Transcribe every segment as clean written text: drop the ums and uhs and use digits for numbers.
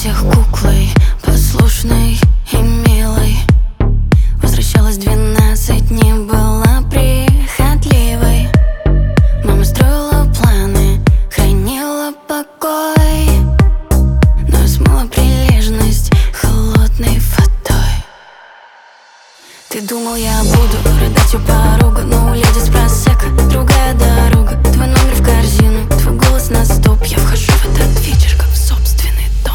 всех куклой, послушной и милой. Возвращалась 12, не была прихотливой. Мама строила планы, хранила покой, но я смыла прилежность холодной водой. Ты думал, я буду рыдать у порога, но улететь с просека другая дорога. Твой номер в корзину, твой голос на стоп. Я вхожу в этот вечер, как в собственный дом.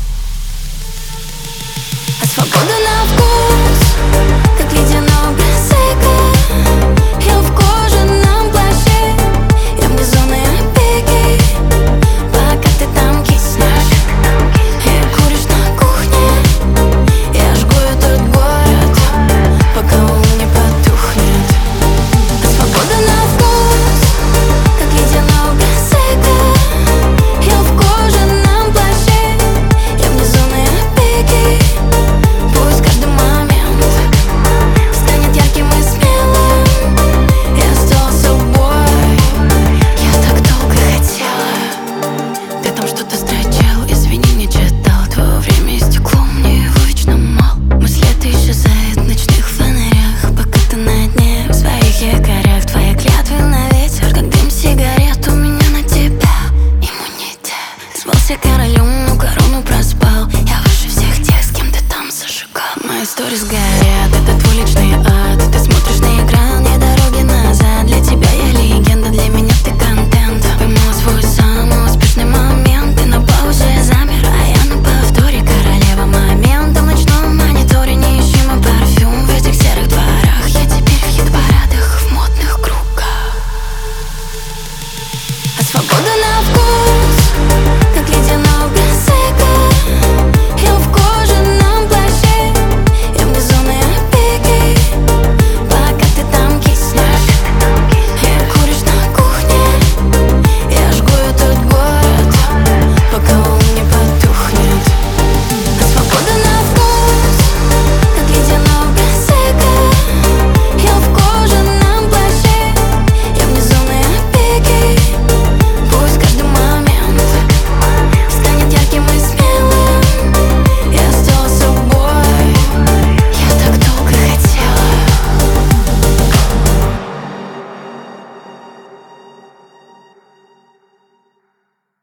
А свобода на вкус, как ледяной просека. Я в кожаном плаще, я вне зоны опеки. Пока ты там киснешь и куришь на кухне, я жгу этот город, пока он не потухнет. А свобода на вкус, как ледяной просека. Я в кожаном плаще, я вне зоны опеки. Пусть каждый момент станет ярким и смелым. Я стала собой, я так долго хотела. Ты там что-то встречал, извини, не читал. Твое время истекло, мне его вечно мало. Мысли исчезают в ночных фонарях, пока ты на дне в своих якорях. Твои клятвы на ветер, как дым сигарет. У меня на тебя иммунитет. Ты звался королем, но корону проспал. Я выше всех тех, с кем ты там зажигал. Мои сторис горят, это твой личный ад. Ты